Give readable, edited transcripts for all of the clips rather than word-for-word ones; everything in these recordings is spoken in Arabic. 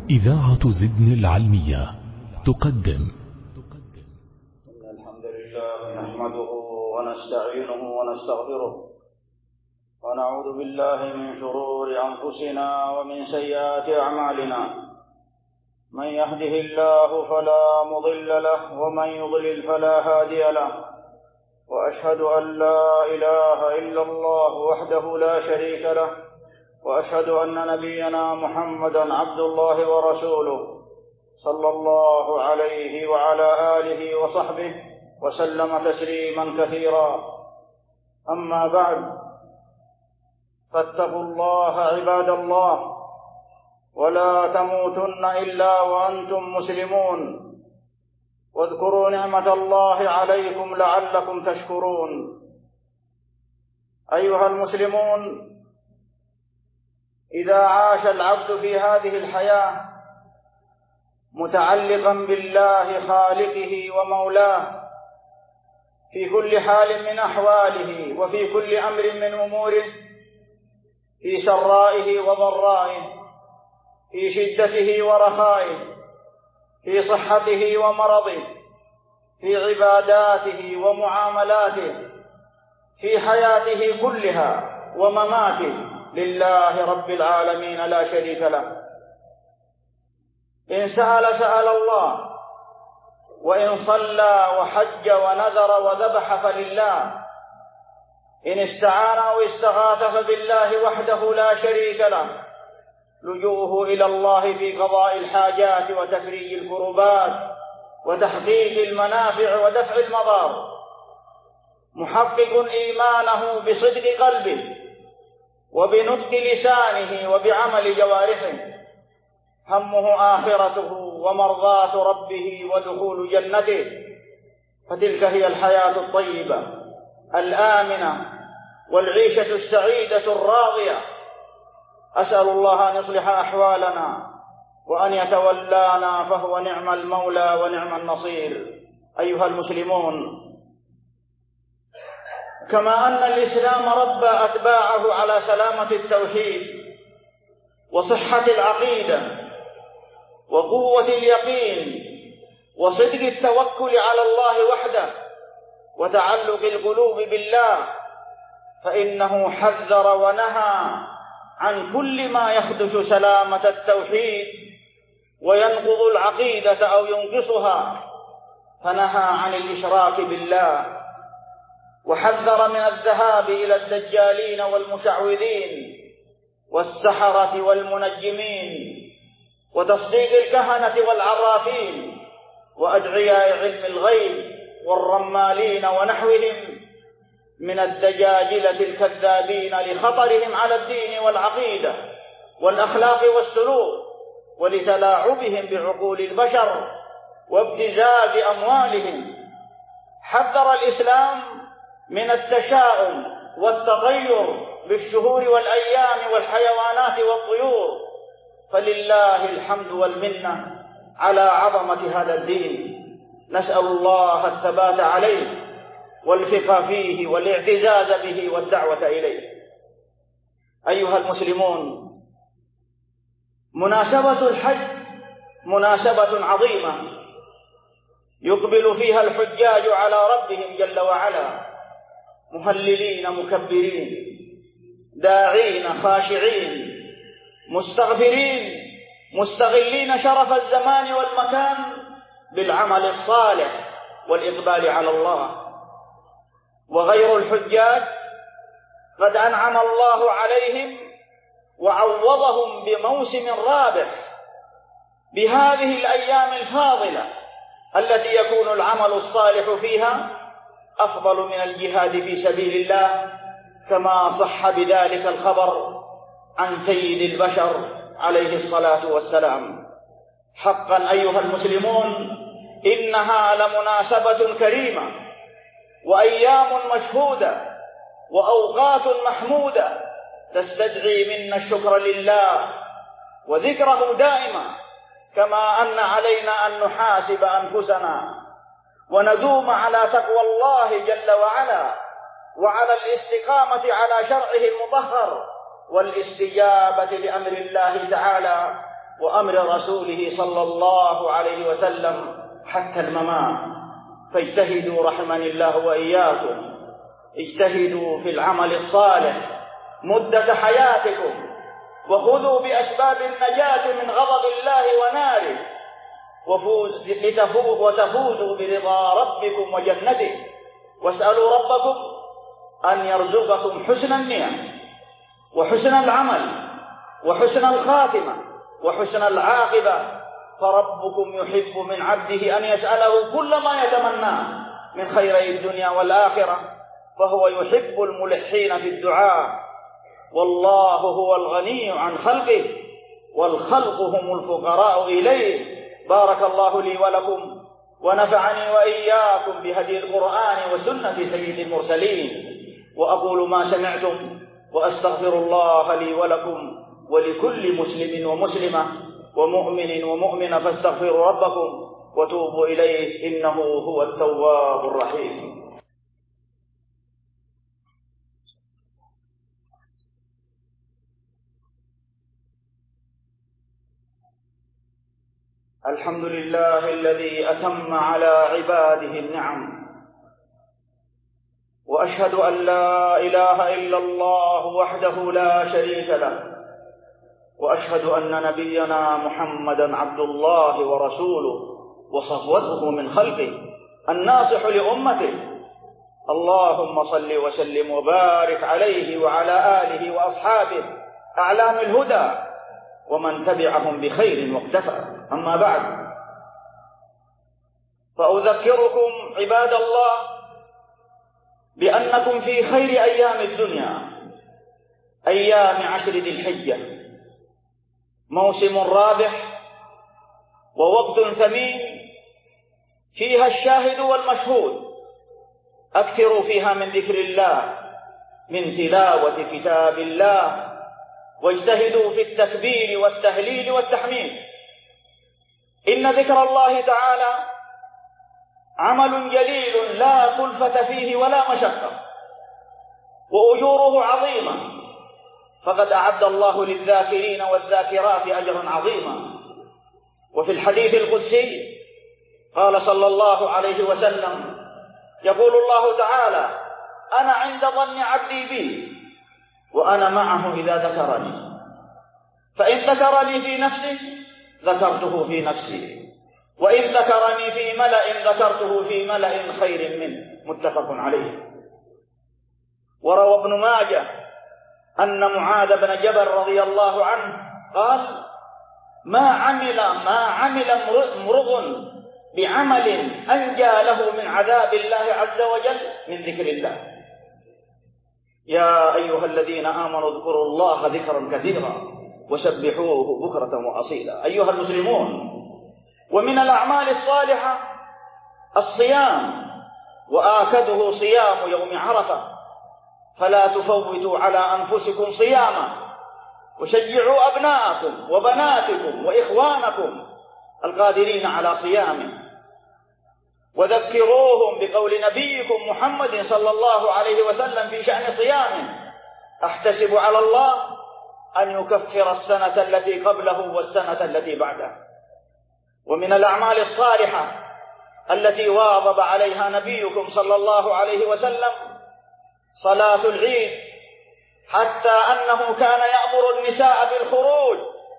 إذاعة زدن العلمية تقدم. الحمد لله نحمده ونستعينه ونستغفره ونعوذ بالله من شرور أنفسنا ومن سيئات أعمالنا. من يهده الله فلا مضل له ومن يضلل فلا هادي له، وأشهد أن لا إله إلا الله وحده لا شريك له، وأشهد أن نبينا محمدا عبد الله ورسوله صلى الله عليه وعلى آله وصحبه وسلم تسليما كثيرا. أما بعد، فاتقوا الله عباد الله، ولا تموتن إلا وأنتم مسلمون، واذكروا نعمة الله عليكم لعلكم تشكرون. أيها المسلمون، إذا عاش العبد في هذه الحياة متعلقا بالله خالقه ومولاه في كل حال من أحواله وفي كل أمر من أموره، في سرائه وضرائه، في شدته ورخائه، في صحته ومرضه، في عباداته ومعاملاته، في حياته كلها ومماته لله رب العالمين لا شريك له. إن سأل الله، وإن صلى وحج ونذر وذبح فلله، إن استعان أو استغاث فبالله وحده لا شريك له. لجوءه إلى الله في قضاء الحاجات وتفريج الكربات وتحقيق المنافع ودفع المضار، محقق إيمانه بصدق قلبه وبنطق لسانه وبعمل جوارحه، همه آخرته ومرضاة ربه ودخول جنته. فتلك هي الحياة الطيبة الآمنة والعيشة السعيدة الراضية. أسأل الله أن يصلح أحوالنا وأن يتولانا، فهو نعم المولى ونعم النصير. أيها المسلمون، كما أن الإسلام ربى أتباعه على سلامة التوحيد وصحة العقيدة وقوة اليقين وصدق التوكل على الله وحده وتعلق القلوب بالله، فإنه حذر ونهى عن كل ما يخدش سلامة التوحيد وينقض العقيدة أو ينقصها، فنهى عن الإشراك بالله، وحذر من الذهاب إلى الدجالين والمشعوذين والسحرة والمنجمين وتصديق الكهنة والعرافين وأدعياء علم الغيب والرمالين ونحوهم من الدجاجلة الكذابين لخطرهم على الدين والعقيدة والأخلاق والسلوك ولتلاعبهم بعقول البشر وابتزاز أموالهم. حذر الإسلام من التشاؤم والتغير بالشهور والأيام والحيوانات والطيور، فلله الحمد والمنة على عظمة هذا الدين. نسأل الله الثبات عليه والفقه فيه والاعتزاز به والدعوة إليه. أيها المسلمون، مناسبة الحج مناسبة عظيمة يقبل فيها الحجاج على ربهم جل وعلا مهللين مكبرين، داعين خاشعين، مستغفرين، مستغلين شرف الزمان والمكان بالعمل الصالح والإقبال على الله. وغير الحجاج قد أنعم الله عليهم وعوضهم بموسم رابح بهذه الأيام الفاضلة التي يكون العمل الصالح فيها أفضل من الجهاد في سبيل الله، كما صح بذلك الخبر عن سيد البشر عليه الصلاة والسلام. حقا أيها المسلمون، إنها لمناسبة كريمة وأيام مشهودة وأوقات محمودة تستدعي منا الشكر لله وذكره دائما، كما أن علينا أن نحاسب أنفسنا وندوم على تقوى الله جل وعلا وعلى الاستقامة على شرعه المطهر والاستجابة لأمر الله تعالى وأمر رسوله صلى الله عليه وسلم حتى الممات. فاجتهدوا رحمني الله وإياكم، اجتهدوا في العمل الصالح مدة حياتكم، وخذوا بأسباب النجاة من غضب الله وناره، وتفوزوا برضا ربكم وجنته. واسألوا ربكم أن يرزقكم حسن النية وحسن العمل وحسن الخاتمة وحسن العاقبة، فربكم يحب من عبده أن يسأله كل ما يتمناه من خيري الدنيا والآخرة، فهو يحب الملحين في الدعاء. والله هو الغني عن خلقه والخلق هم الفقراء إليه. بارك الله لي ولكم ونفعني وإياكم بهدي القرآن وسنة سيد المرسلين. وأقول ما سمعتم وأستغفر الله لي ولكم ولكل مسلم ومسلمة ومؤمن ومؤمنة، فاستغفروا ربكم وتوبوا إليه إنه هو التواب الرحيم. الحمد لله الذي أتم على عباده النعم، وأشهد أن لا إله إلا الله وحده لا شريك له، وأشهد أن نبينا محمدا عبد الله ورسوله وصفوته من خلقه الناصح لأمته. اللهم صل وسلم وبارك عليه وعلى آله وأصحابه أعلام الهدى ومن تبعهم بخير واقتفى. أما بعد، فأذكركم عباد الله بأنكم في خير أيام الدنيا، أيام عشر ذي الحجة، موسم رابح ووقت ثمين فيها الشاهد والمشهود. أكثروا فيها من ذكر الله، من تلاوة كتاب الله، واجتهدوا في التكبير والتهليل والتحميد. إن ذكر الله تعالى عمل جليل لا كلفة فيه ولا مشقة، وأجوره عظيمة، فقد أعد الله للذاكرين والذاكرات أجرا عظيما. وفي الحديث القدسي قال صلى الله عليه وسلم: يقول الله تعالى: أنا عند ظن عبدي بي وأنا معه إذا ذكرني، فإن ذكرني في نفسه ذكرته في نفسي، وإن ذكرني في ملأ ذكرته في ملأ خير منه. متفق عليه. وروى ابن ماجه أن معاذ بن جبل رضي الله عنه قال: ما عمل امرؤ بعمل أنجى له من عذاب الله عز وجل من ذكر الله. يا أيها الذين آمنوا اذكروا الله ذكرا كثيرا وسبحوه بكرة وأصيلا. أيها المسلمون، ومن الأعمال الصالحة الصيام، وآكده صيام يوم عرفة، فلا تفوتوا على أنفسكم صياما، وشجعوا أبناءكم وبناتكم وإخوانكم القادرين على صيامه، وذكروهم بقول نبيكم محمد صلى الله عليه وسلم في شأن صيامه: أحتسب على الله أن يكفر السنة التي قبله والسنة التي بعده. ومن الأعمال الصالحة التي واظب عليها نبيكم صلى الله عليه وسلم صلاة العيد، حتى أنه كان يأمر النساء بالخروج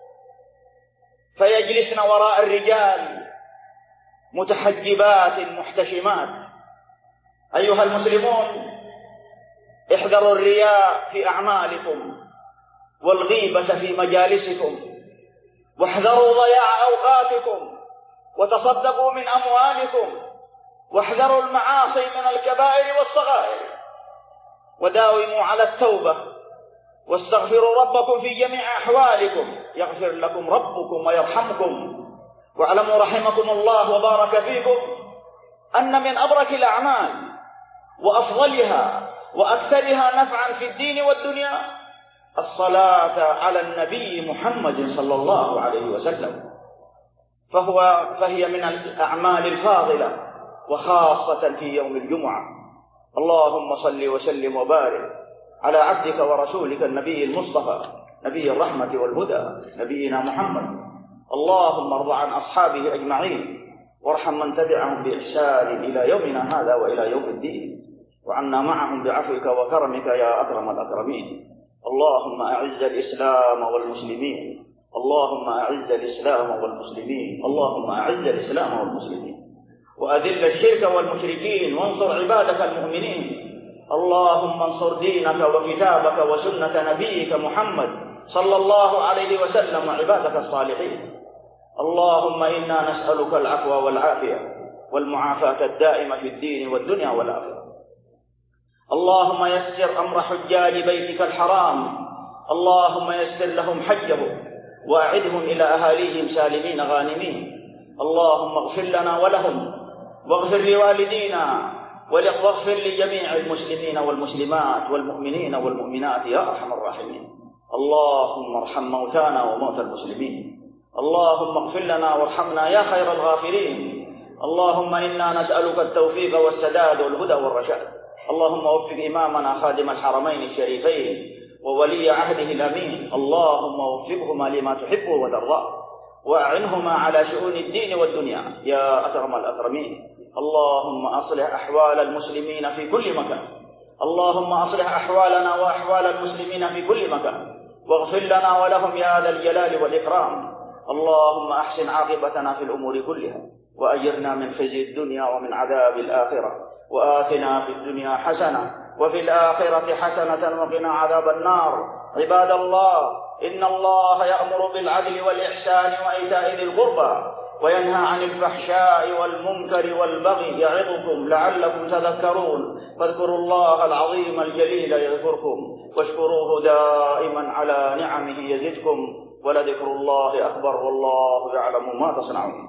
فيجلسن وراء الرجال متحجبات محتشمات. أيها المسلمون، احذروا الرياء في أعمالكم والغيبة في مجالسكم، واحذروا ضياع أوقاتكم، وتصدقوا من أموالكم، واحذروا المعاصي من الكبائر والصغائر، وداوموا على التوبة، واستغفروا ربكم في جميع أحوالكم يغفر لكم ربكم ويرحمكم. واعلموا رحمكم الله وبارك فيكم أن من أبرك الأعمال وأفضلها وأكثرها نفعا في الدين والدنيا الصلاة على النبي محمد صلى الله عليه وسلم، فهي من الأعمال الفاضلة، وخاصة في يوم الجمعة. اللهم صل وسلم وبارك على عبدك ورسولك النبي المصطفى، نبي الرحمة والهدى، نبينا محمد اللهم ارض عن أصحابه أجمعين، وارحم من تبعهم بإحسان إلى يومنا هذا وإلى يوم الدين، وعنا معهم بعفوك وكرمك يا أكرم الأكرمين. اللهم أعز الإسلام والمسلمين، اللهم أعز الإسلام والمسلمين، اللهم أعز الإسلام والمسلمين، وأذل الشرك والمشركين، وانصر عبادك المؤمنين. اللهم انصر دينك وكتابك وسنة نبيك محمد صلى الله عليه وسلم وعبادك الصالحين. اللهم إنا نسألك العفو والعافية والمعافاة الدائمة في الدين والدنيا والآخرة. اللهم يسر أمر حجاج بيتك الحرام، اللهم يسر لهم حجهم وأعدهم إلى أهاليهم سالمين غانمين. اللهم اغفر لنا ولهم، واغفر لوالدينا، واغفر لجميع المسلمين والمسلمات والمؤمنين والمؤمنات يا أرحم الراحمين. اللهم ارحم موتانا وموتى المسلمين. اللهم اغفر لنا وارحمنا يا خير الغافرين. اللهم إنا نسألك التوفيق والسداد والهدى والرشاد. اللهم وفق إمامنا خادم الحرمين الشريفين وولي عهده الأمين، اللهم وفقهما لما تحبه وترضاه، وأعنهما على شؤون الدين والدنيا يا أكرم الأكرمين. اللهم أصلح أحوال المسلمين في كل مكان، اللهم أصلح أحوالنا وأحوال المسلمين في كل مكان، واغفر لنا ولهم يا ذا الجلال والإكرام. اللهم أحسن عاقبتنا في الأمور كلها، وأجرنا من خزي الدنيا ومن عذاب الآخرة، وآتنا في الدنيا حسنة وفي الآخرة حسنة وقنا عذاب النار. عباد الله، إن الله يأمر بالعدل والإحسان وإيتاء ذي القربى، وينهى عن الفحشاء والمنكر والبغي، يعظكم لعلكم تذكرون. فاذكروا الله العظيم الجليل يذكركم، واشكروه دائما على نعمه يزدكم، ولذكر الله أكبر والله يعلم ما تصنعون.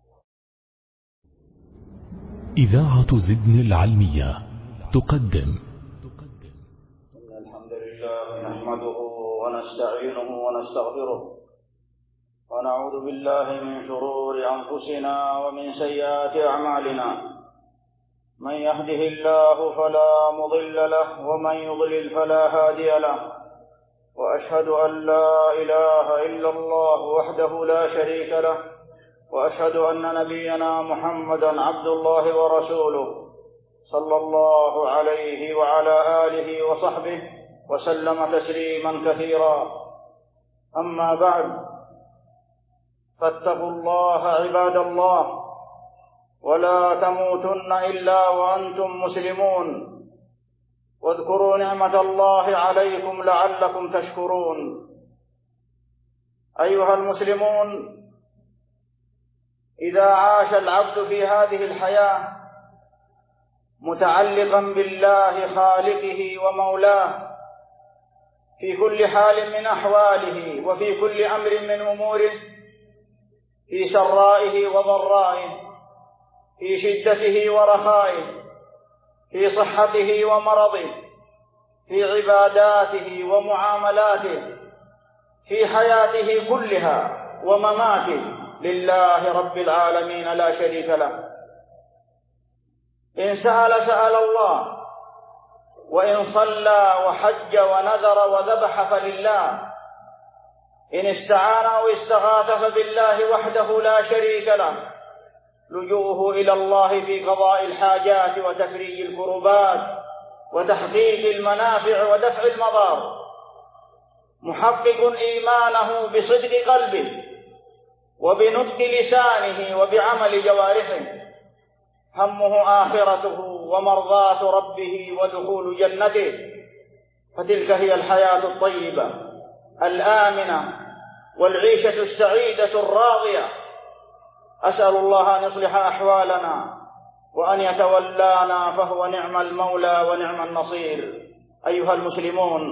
إذاعة زدن العلمية تقدم. الحمد لله نحمده ونستعينه ونستغفره، ونعوذ بالله من شرور أنفسنا ومن سيئات أعمالنا. من يهده الله فلا مضل له، ومن يضلل فلا هادي له. وأشهد أن لا إله إلا الله وحده لا شريك له، وأشهد أن نبينا محمدا عبد الله ورسوله، صلى الله عليه وعلى آله وصحبه وسلم تسليما كثيرا. أما بعد، فاتقوا الله عباد الله، ولا تموتن إلا وأنتم مسلمون، واذكروا نعمة الله عليكم لعلكم تشكرون. أيها المسلمون، إذا عاش العبد في هذه الحياة متعلقا بالله خالقه ومولاه في كل حال من أحواله، وفي كل أمر من أموره، في سرائه وضرائه، في شدته ورخائه، في صحته ومرضه، في عباداته ومعاملاته، في حياته كلها ومماته، لله رب العالمين لا شريك له. إن سأل الله، وإن صلى وحج ونذر وذبح فلله، إن استعان أو استغاث فبالله وحده لا شريك له. لجوءه إلى الله في قضاء الحاجات وتفريج الكربات وتحقيق المنافع ودفع المضار، محقق إيمانه بصدق قلبه وبنطق لسانه وبعمل جوارحه، همه آخرته ومرضاة ربه ودخول جنته. فتلك هي الحياة الطيبة الآمنة والعيشة السعيدة الراضية. أسأل الله أن يصلح أحوالنا وأن يتولانا، فهو نعم المولى ونعم النصير. أيها المسلمون،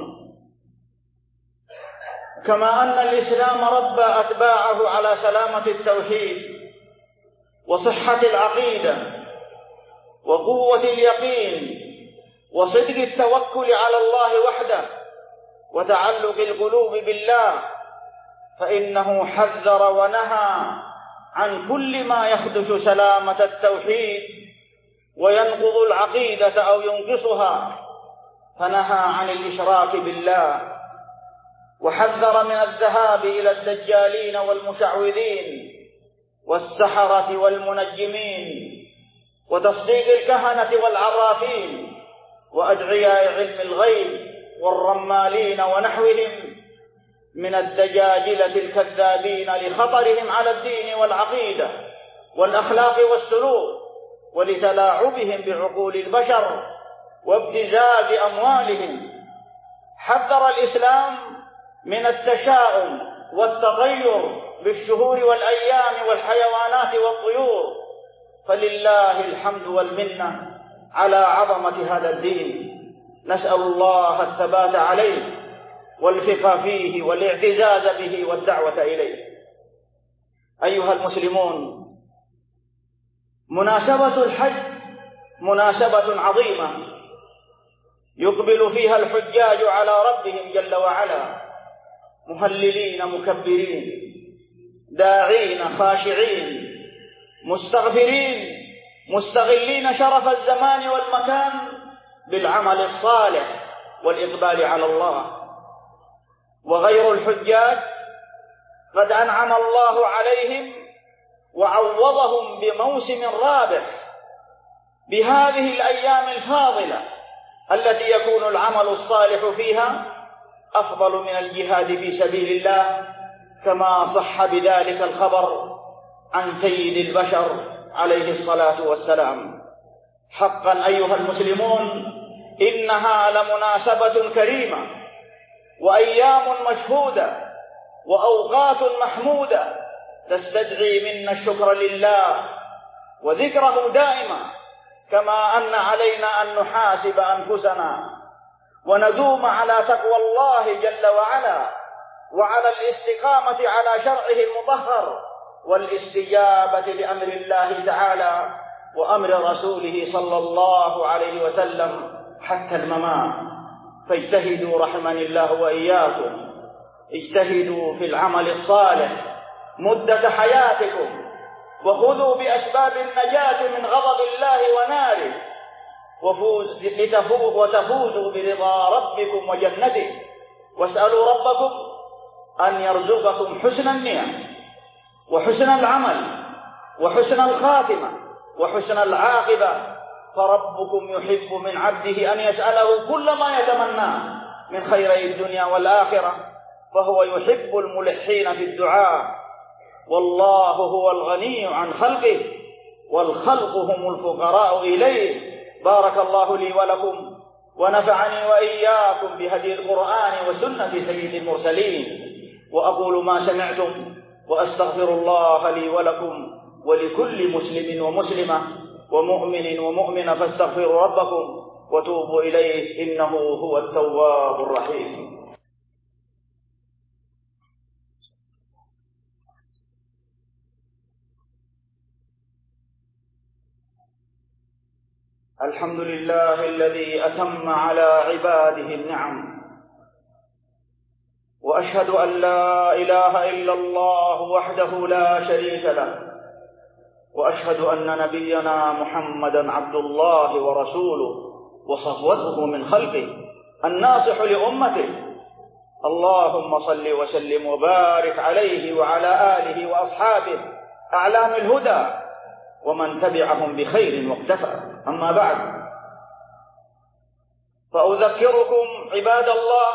كما أن الإسلام ربى أتباعه على سلامة التوحيد وصحة العقيدة وقوة اليقين وصدق التوكل على الله وحده وتعلق القلوب بالله، فإنه حذر ونهى عن كل ما يخدش سلامة التوحيد وينقض العقيدة أو ينقصها، فنهى عن الإشراك بالله، وحذر من الذهاب إلى الدجالين والمشعوذين والسحرة والمنجمين وتصديق الكهنة والعرافين وأدعياء علم الغيب والرمالين ونحوهم من الدجاجلة الكذابين لخطرهم على الدين والعقيدة والأخلاق والسلوك ولتلاعبهم بعقول البشر وابتزاز أموالهم. حذر الإسلام من التشاؤم والتغير بالشهور والأيام والحيوانات والطيور، فلله الحمد والمنة على عظمة هذا الدين. نسأل الله الثبات عليه والفقه فيه والاعتزاز به والدعوة إليه. أيها المسلمون، مناسبة الحج مناسبة عظيمة يقبل فيها الحجاج على ربهم جل وعلا مهللين مكبرين داعين خاشعين مستغفرين مستغلين شرف الزمان والمكان بالعمل الصالح والإقبال على الله. وغير الحجاج قد أنعم الله عليهم وعوضهم بموسم رابح بهذه الأيام الفاضلة التي يكون العمل الصالح فيها أفضل من الجهاد في سبيل الله، كما صح بذلك الخبر عن سيد البشر عليه الصلاة والسلام. حقا أيها المسلمون، إنها لمناسبة كريمة وأيام مشهودة وأوقات محمودة تستدعي منا الشكر لله وذكره دائما، كما أن علينا أن نحاسب أنفسنا وندوم على تقوى الله جل وعلا وعلى الاستقامة على شرعه المطهر والاستجابة لأمر الله تعالى وأمر رسوله صلى الله عليه وسلم حتى الممات. فاجتهدوا رحمني الله وإياكم، اجتهدوا في العمل الصالح مدة حياتكم، وخذوا بأسباب النجاة من غضب الله وناره وتفوزوا برضا ربكم وجنته. واسألوا ربكم أن يرزقكم حسن النية وحسن العمل وحسن الخاتمة وحسن العاقبة، فربكم يحب من عبده أن يسأله كل ما يتمناه من خيري الدنيا والآخرة، فهو يحب الملحين في الدعاء. والله هو الغني عن خلقه والخلق هم الفقراء إليه. بارك الله لي ولكم ونفعني وإياكم بهدي القرآن وسنة سيد المرسلين، وأقول ما سمعتم وأستغفر الله لي ولكم ولكل مسلم ومسلمة ومؤمن ومؤمنة، فاستغفروا ربكم وتوبوا إليه إنه هو التواب الرحيم. الحمد لله الذي أتم على عباده النعم، وأشهد أن لا إله إلا الله وحده لا شريك له، وأشهد أن نبينا محمدا عبد الله ورسوله وصفوته من خلقه الناصح لأمته. اللهم صل وسلم وبارك عليه وعلى آله وأصحابه أعلام الهدى ومن تبعهم بخير واقتفى. أما بعد، فأذكركم عباد الله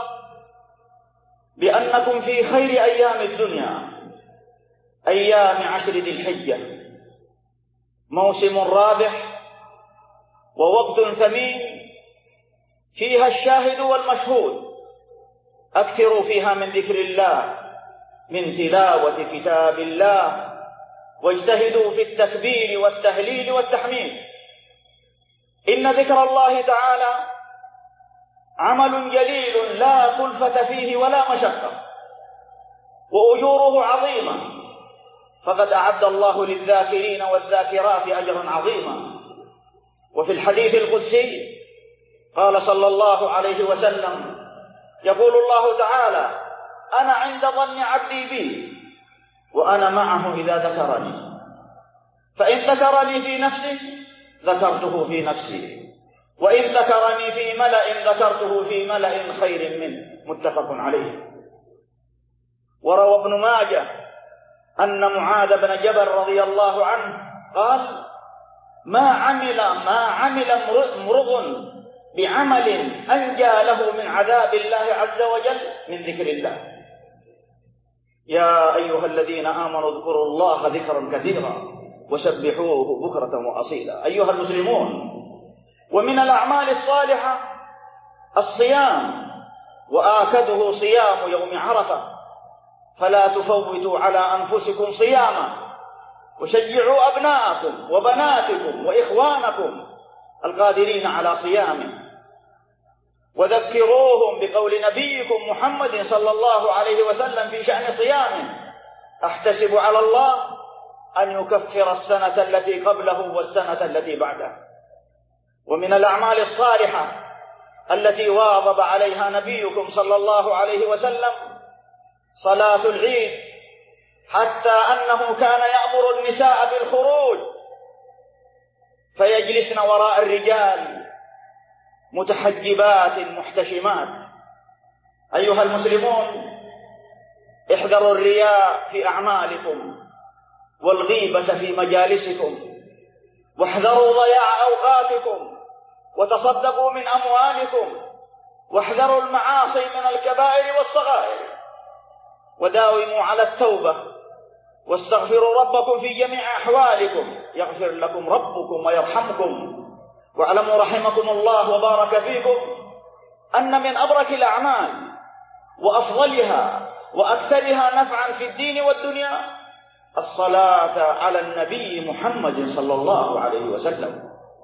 بأنكم في خير أيام الدنيا، أيام 10 ذي الحجة، موسم رابح ووقت ثمين فيها الشاهد والمشهود. أكثروا فيها من ذكر الله، من تلاوة كتاب الله، واجتهدوا في التكبير والتهليل والتحميد. إن ذكر الله تعالى عمل جليل لا كلفة فيه ولا مشقة، وأجوره عظيمة، فقد أعد الله للذاكرين والذاكرات أجرا عظيما. وفي الحديث القدسي قال صلى الله عليه وسلم: يقول الله تعالى: أنا عند ظن عبدي بي وأنا معه إذا ذكرني، فإن ذكرني في نفسه ذكرته في نفسي، وإن ذكرني في ملأ ذكرته في ملأ خير منه. متفق عليه. وروى ابن ماجه أن معاذ بن جبل رضي الله عنه قال: ما عمل امرؤ بعمل أنجى له من عذاب الله عز وجل من ذكر الله. يا أيها الذين آمنوا اذكروا الله ذكرا كثيرا وسبحوه بكرة وأصيلا. أيها المسلمون، ومن الأعمال الصالحة الصيام، وآكده صيام يوم عرفة، فلا تفوتوا على أنفسكم صياما، وشجعوا أبناءكم وبناتكم وإخوانكم القادرين على صيامه، وذكروهم بقول نبيكم محمد صلى الله عليه وسلم في شأن صيامه: أحتسب على الله أن يكفر السنة التي قبله والسنة التي بعده. ومن الأعمال الصالحة التي واظب عليها نبيكم صلى الله عليه وسلم صلاة العيد، حتى أنه كان يأمر النساء بالخروج فيجلسن وراء الرجال متحجبات محتشمات. أيها المسلمون، احذروا الرياء في أعمالكم والغيبة في مجالسكم، واحذروا ضياع أوقاتكم، وتصدقوا من أموالكم، واحذروا المعاصي من الكبائر والصغائر، وداوموا على التوبة، واستغفروا ربكم في جميع أحوالكم يغفر لكم ربكم ويرحمكم. واعلموا رحمكم الله وبارك فيكم أن من أبرك الأعمال وأفضلها وأكثرها نفعا في الدين والدنيا الصلاة على النبي محمد صلى الله عليه وسلم،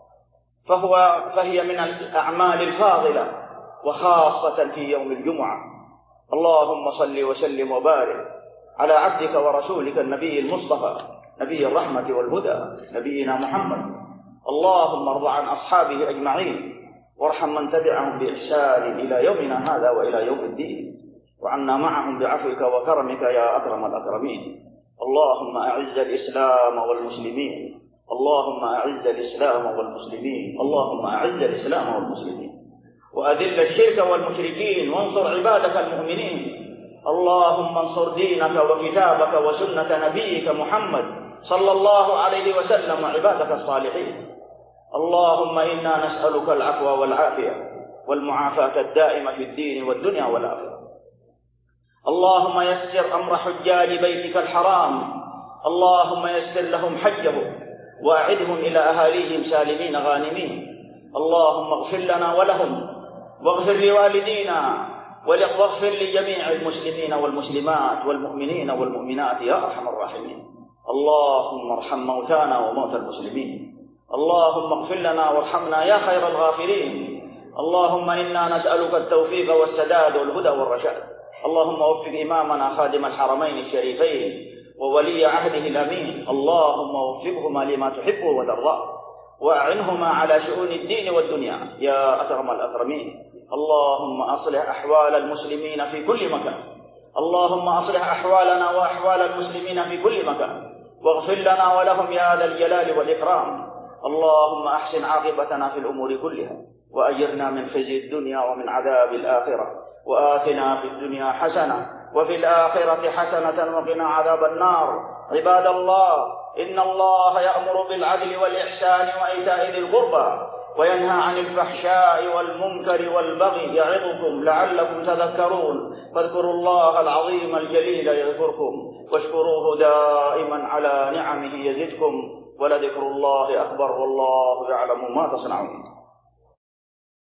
فهي من الأعمال الفاضلة، وخاصة في يوم الجمعة. اللهم صل وسلم وبارك على عبدك ورسولك النبي المصطفى نبي الرحمة والهدى نبينا محمد. اللهم ارض عن أصحابه أجمعين، وارحم من تبعهم بإحسان إلى يومنا هذا وإلى يوم الدين، وعنا معهم بعفوك وكرمك يا أكرم الأكرمين. اللهم أعز الإسلام والمسلمين، اللهم أعز الإسلام والمسلمين، اللهم أعز الإسلام والمسلمين، وأذل الشرك والمشركين، وانصر عبادك المؤمنين. اللهم انصر دينك وكتابك وسنة نبيك محمد صلى الله عليه وسلم وعبادك الصالحين. اللهم إنا نسألك العفو والعافية والمعافاة الدائمة في الدين والدنيا والآخرة. اللهم يسر أمر حجاج بيتك الحرام، اللهم يسر لهم حجهم وأعدهم إلى أهاليهم سالمين غانمين. اللهم اغفر لنا ولهم، واغفر لوالدينا، واغفر لجميع المسلمين والمسلمات والمؤمنين والمؤمنات يا أرحم الراحمين. اللهم ارحم موتانا وموتى المسلمين. اللهم اغفر لنا وارحمنا يا خير الغافرين. اللهم إنا نسألك التوفيق والسداد والهدى والرشاد. اللهم وفق إمامنا خادم الحرمين الشريفين وولي عهده الأمين، اللهم وفقهما لما تحب وترضى، وأعنهما على شؤون الدين والدنيا يا أكرم الأكرمين. اللهم أصلح أحوال المسلمين في كل مكان، اللهم أصلح أحوالنا وأحوال المسلمين في كل مكان، واغفر لنا ولهم يا ذا الجلال والإكرام. اللهم أحسن عاقبتنا في الأمور كلها، وأجرنا من خزي الدنيا ومن عذاب الآخرة، وآتنا في الدنيا حسنة وفي الآخرة حسنة وقنا عذاب النار. عباد الله، إن الله يأمر بالعدل والإحسان وإيتاء ذي القربى، وينهى عن الفحشاء والمنكر والبغي، يعظكم لعلكم تذكرون. فاذكروا الله العظيم الجليل يذكركم، واشكروه دائما على نعمه يزدكم، ولذكر الله أكبر، والله يعلم ما تصنعون.